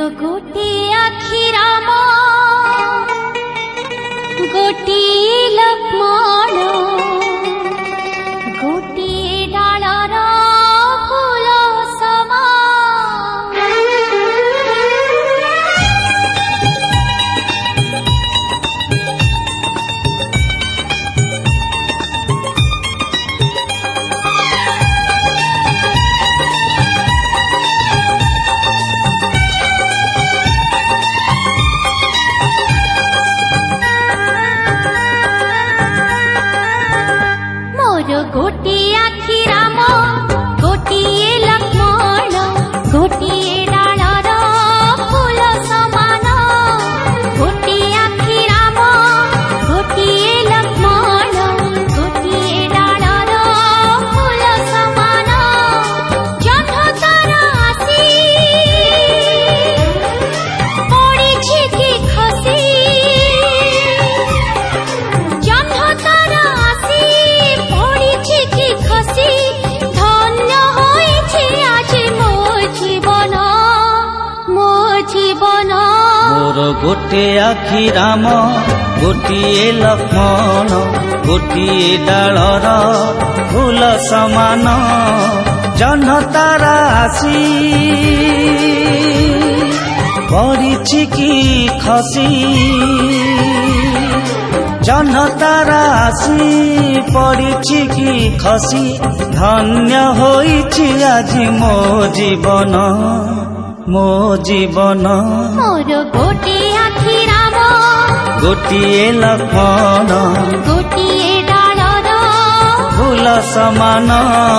गोटे आखि राम गोटे लक्ष्मण गोटे डालर फूल समा गोटे आखि राम गोटे लक्ष्मण गोटे डालर फूल समान गोटे आखि राम गोटे लक्ष्मण गोटे डालर फूल समान जह्न तारा आसी पड़िछि कि खसी जह्न तारा आसी खसी धन्य होइछि आज मो जीवन मोर गोटे आखि राम गोटिए लक्ष्मण गोटिए डालर फूल समान जह्न तारा आसी पड़िछि कि खसी जह्न तारा आसी पड़िछि कि खसी धन्य होइछि आज मो जीवन मोर गोटे आखि राम गोटिए लक्ष्मण गोटिए डालर फूल समान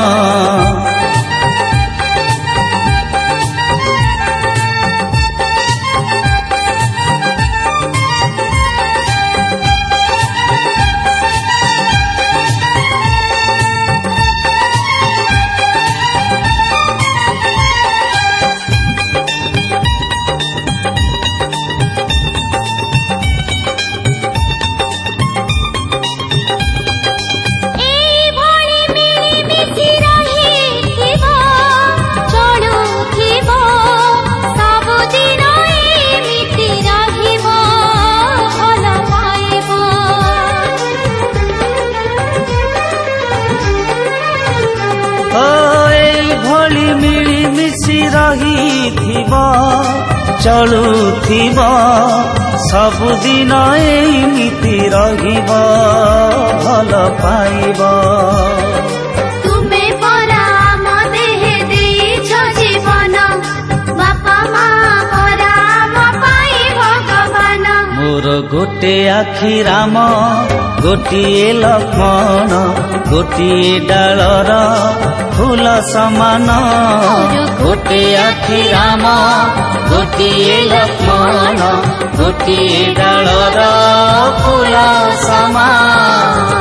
चलुथिब सबुदिन एमिति रहिब भल पाइब तुमे परा मते देइछ जीवन बापा माँ परा म पाइ भगवान मोर गोटे आखि राम गोटिए लक्ष्मण गोटिए डालर फूल समान गोटे आखि राम गोटिए लक्ष्मण गोटिए डालर फूल समान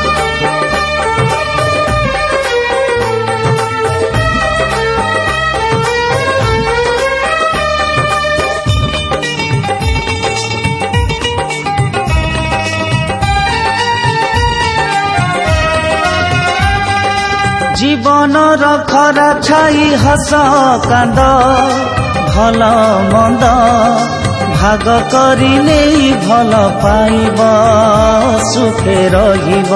जीवन खरा छाई हस कांद भल मंद भाग करी नहीं भल पाइब सुखे रहिब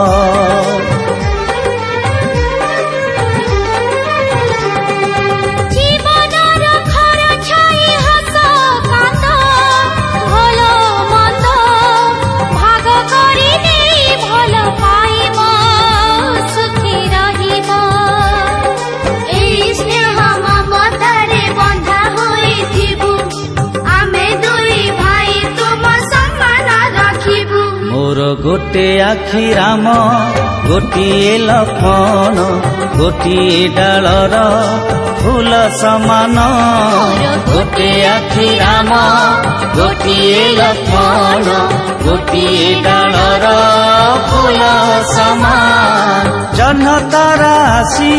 गोटे आखि राम गोटिए लक्ष्मण गोटिए डालर फूल समान गोटे आखि राम गोटिए लक्ष्मण गोटिए डालर फूल समान जह्न तारा आसी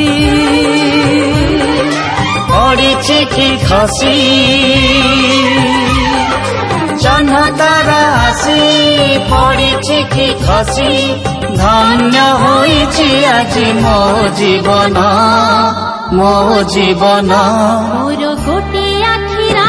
पड़िछि कि खसी जह्न तारा आसी पड़िछि कि खसी धन्य होइछि आज मो जीवन मोर गोटे आखि